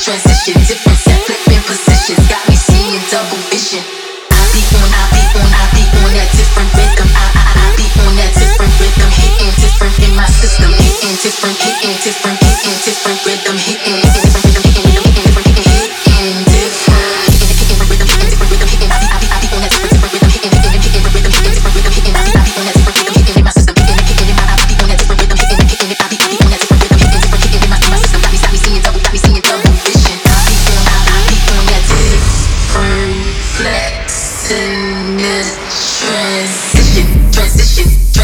transition, different set, flipping positions, got me seeing double vision. I be on that different rhythm. I be on that different rhythm, hitting different in my system, hitting different rhythm, hitting different rhythm, hitting different rhythm, hitting different rhythm, hitting. I be on that different rhythm, hitting different rhythm, hitting. I be on that different rhythm, hitting in my system, hitting in my. I be on that different rhythm, hitting. I be on that different rhythm, hitting in my system. Got me seeing double vision. I be on that different flexing this transition.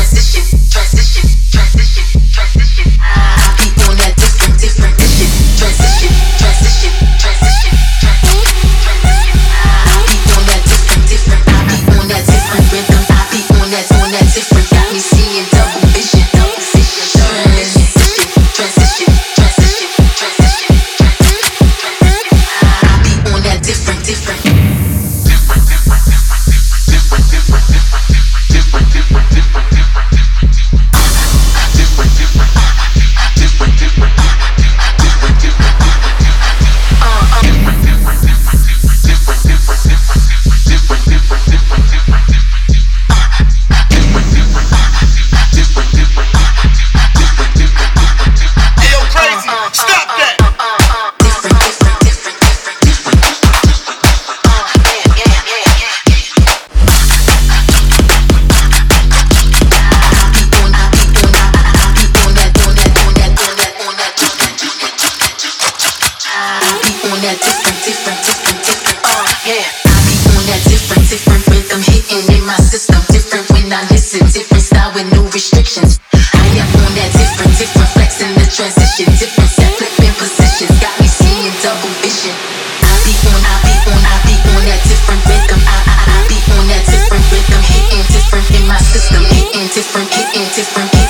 I be on that different vision. Transition. I be on that different. I be on that different rhythm. I be on that different. Got me seeing double vision. Transition. I be on that different. Different rhythm hitting in my system. Different when I listen. Different style with no restrictions. I am on that different flexing the transition. Different set flipping positions. Got me seeing double vision. I be on that different rhythm. I be on that different rhythm hitting different in my system. Hitting different.